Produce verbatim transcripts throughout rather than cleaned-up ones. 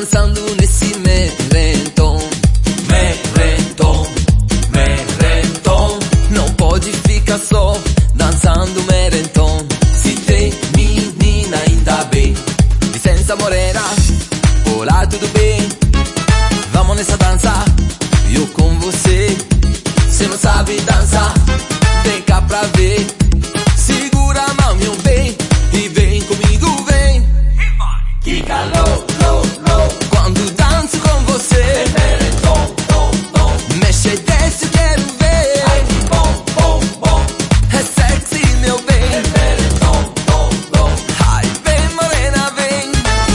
dançando nesse merentom. Merentom, merentom. Não pode ficar só dançando merentom. Se tem menina ainda bem. Licença morena, olá tudo bem? Vamos nessa dança, eu com você. Cê não sabe dançar, vem cá pra ver. Segura a mão, meu bem, e vem comigo, vem. Que calor, lo, lo. Quando danço com você, merentom, tom, tom. Mexe e desce, eu quero ver. Ai, que bom, bom, bom. É sexy, meu bem, merentom, tom, tom. Ai, vem morena, vem.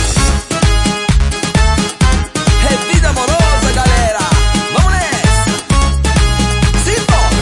É vida amorosa, galera. Vamos nessa. Simbora.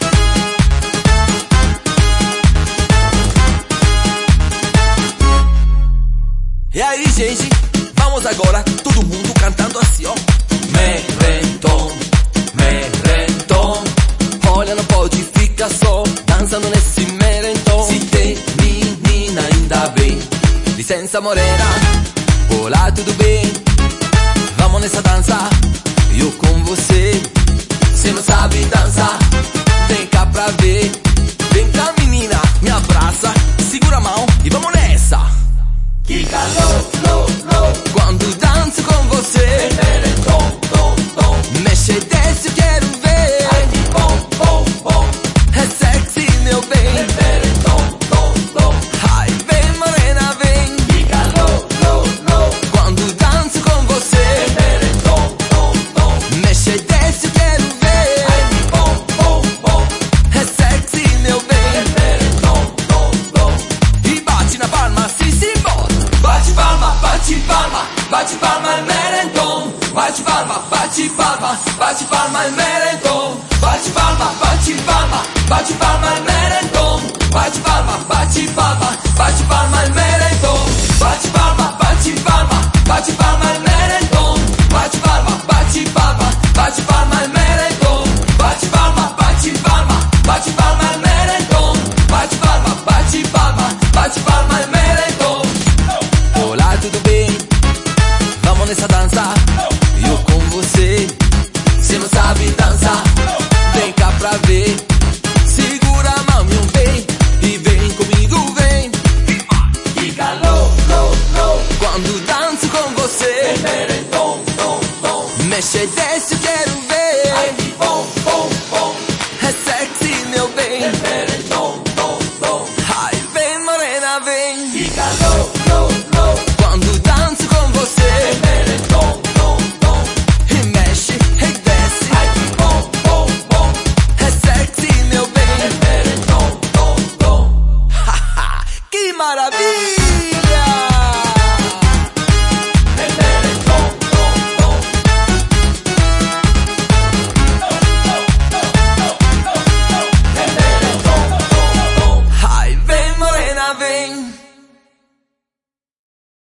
E aí, gente, vamos agora, todo mundo cantando assim, ó. Merentom, merentom. Olha, não pode ficar só dançando nesse merentom. Se tem menina, ainda bem. Licença morena, olá, tudo bem? Vamos nessa dança, eu com você. Cê não sabe dançar, vem cá pra ver. Vem cá, menina, me abraça, segura a mão e vamos nessa. Que calor, lo, lo. Quando danço com você, merentom, tom, tom. Mexe e desce, eu quero ver. Ai, que bom, bom, bom. É sexy, meu bem, merentom, tom, tom. Ai, vem morena, vem. Que calor, lo, lo. Quando danço com você, merentom, tom, tom. Mexe e desce, eu quero ver. Ai, que bom, bom, bom. É sexy, meu bem, merentom, tom, tom. E bate na palma, sim, sim, bora. Bate palma, bate palma, bate palma e merentom. Bate palma, bate palma, bate palma e merentom. Bate palma, bate palma, bate palma e merentom. Bate palma, bate palma, bate palma e merentom. Bate palma, bate palma, bate palma e merentom. Bate palma, bate palma, bate palma e merentom. Bate palma, bate palma, bate palma e merentom. Bate palma, bate palma, bate palma e merentom. Olá, tudo bem? Vamos nessa dança, eu com você. Cê não sabe dançar, vem cá pra ver. Segura a mão, meu bem, e vem comigo, vem. Que calor, lo, lo. Quando danço com você, merentom, tom, tom. Mexe e desce, eu quero ver. Ai, que bom.